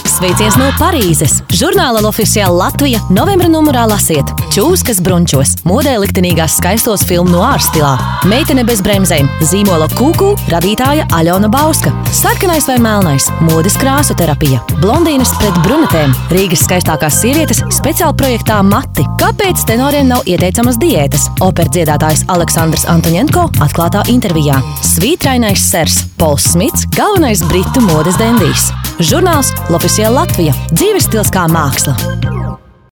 Sveiciens no Parīzes! Žurnāla L'Officiel Latvija novembra numurā lasiet Čūskas brunčos, modē liktenīgās skaistos filmu no ārstilā, Meitene bez bremzēm, zīmola Kūkū, radītāja Aļona Bauska, Sarkanais vai melnais, modes krāsu terapija, blondīnes pret brunetēm, Rīgas skaistākās sievietes speciāli projektā Mati, kāpēc tenoriem nav ieteicamas diētas, operdziedātājs Aleksandrs Antoņenko atklātā intervijā, svītrainais sers Pols Smits, galvenais britu modes dendijs. Žurnāls L'Officiel Latvija. Dzīves stils kā māksla.